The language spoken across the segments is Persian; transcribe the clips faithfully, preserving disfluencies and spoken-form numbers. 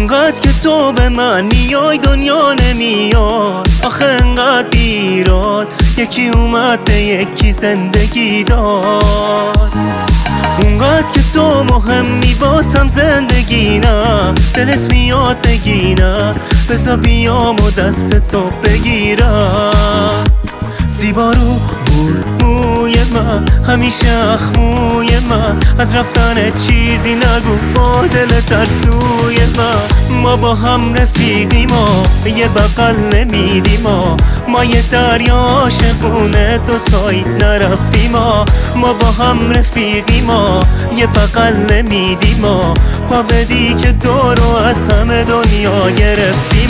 اونقدر که تو به من میای دنیا نمیاد، آخه انقدر بیراد یکی اومد به یکی زندگی داد. اونقدر که تو مهمی واسم زندگی نه، دلت میاد بگی نه، بذار بیام و دست تو بگیرم. زیبا رو بود موی من، همیشه اخموی من، از رفتنت چیزی نگو با دل ترسوی من. ما با هم رفیقیم و یه بغل نمیدیم، ما یه دریا عاشقونه دوتایی نرفتیم. ما با هم رفیقیم و یه بغل نمیدیم، پا بدی که دورو از همه دنیا گرفتیم.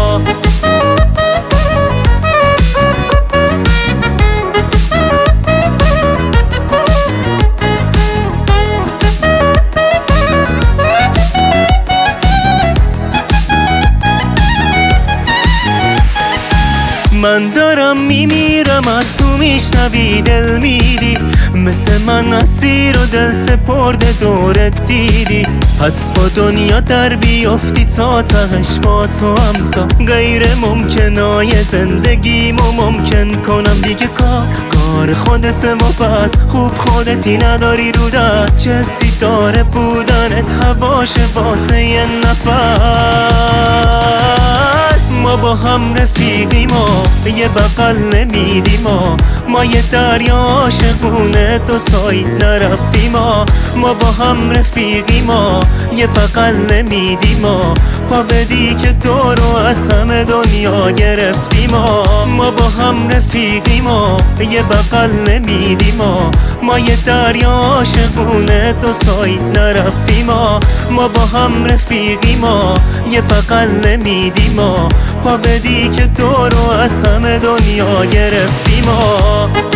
من دارم میمیرم از تو میشنوی دل میدی، مثل من اسیر و دل سپرده دورت دیدی. پس با دنیا در بیافتی تا تهش با تو همتا، غیر ممکنای زندگیمو ممکن کنم دیگه. کار کار خودت و پس خوب خودتی نداری رو دست، چه ستاره بودنت هواش واسه یه نفس. ما با هم رفیقیم و یه بغل نمیدیم، ما یه دریا عاشقونه دوتایی نرفتیم. ما با هم رفیقیم و یه بغل نمیدیم، پا بدی که دورو از همه دنیا گرفتیم. ما با هم رفیقیم و یه بغل نمیدیم، ما یه دریا عاشقونه دوتایی نرفتیم. ما با هم رفیقیم و یه بغل نمیدیم، پا بدی که دورو از همه دنیا گرفتیم.